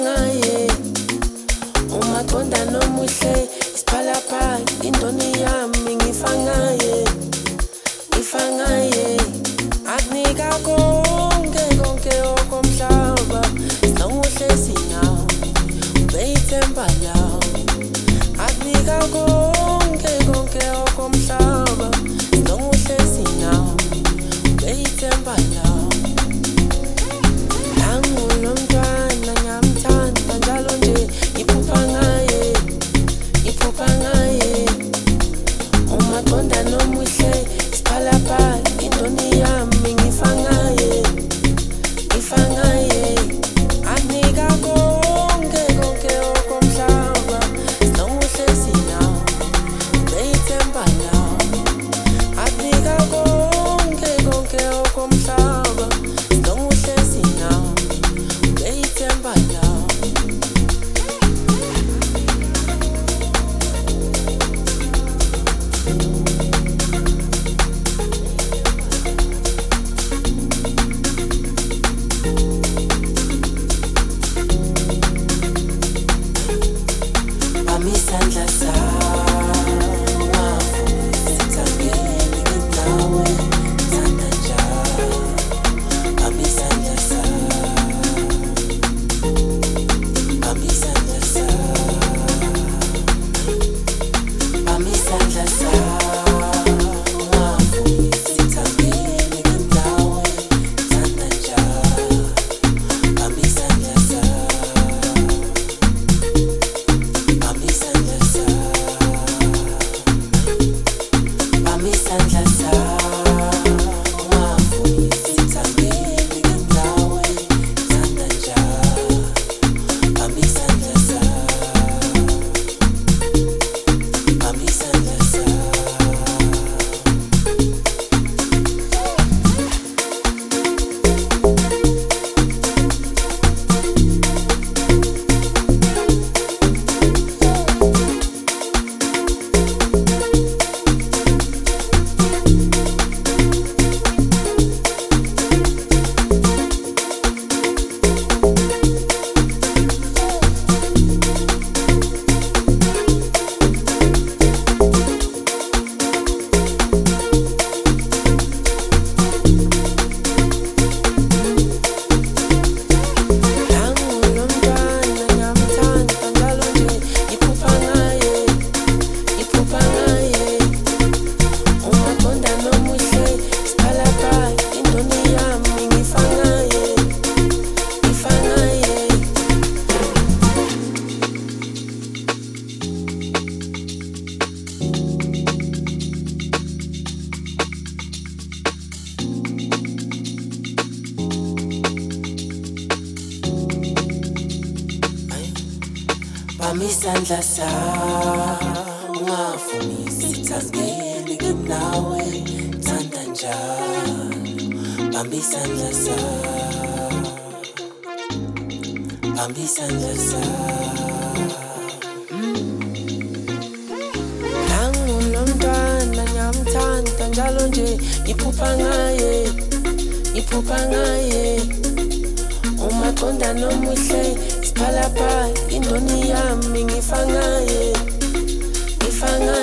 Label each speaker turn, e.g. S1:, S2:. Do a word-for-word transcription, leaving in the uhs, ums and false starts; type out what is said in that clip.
S1: ngaye umaqonda nomuhle isiphalaphala indoni yami ngifa ngaye ngifa ngaye akunika konke konke okomhlaba sinomuhle sinawo ubeyithemba lawo akunika konke konke okomhlaba sinomuhle sinawo ubeyithemba lawo Angulomntwana ngiyamthanda njalo nje iphupha ngaye iphupha ngaye umaqonda nomuhle isiphalaphala indoni yami ngifa ngaye ngifa ngaye akunika konke konke okomhlaba sinomuhle sinawo ubeyithemba lawo akunika konke konke okomhlaba sinomuhle sinawo ubeyithemba lawo Bami isandla sawo sithangele ngingawe thanda njalo Bami isandla sawo Bami isandla sawo Bami isandla sawo sithangele ngingawe thanda njalo Bami isandla sawo Bami isandla sawo Bami isandla sawo sithangele ngingawe thanda njalo Bami isandla sawo Bami isandla sawo Angulomntwana ngiyamthanda njalo nje iphupha ngaye iphupha ngaye umaqonda nomuhle isiphalaphala indoni yami ngifa ngaye ngifa ngaye Bami isandla sawo ungafuni sithangele nginawe thanda njalo Bami isandla sawo Bami isandla sawo Angulomntwana ngiyamthanda njalo nje iphupha ngaye iphupha ngaye umaqonda nomuhle isiphalaphala indoni yami ngifa ngaye ngifa ngaye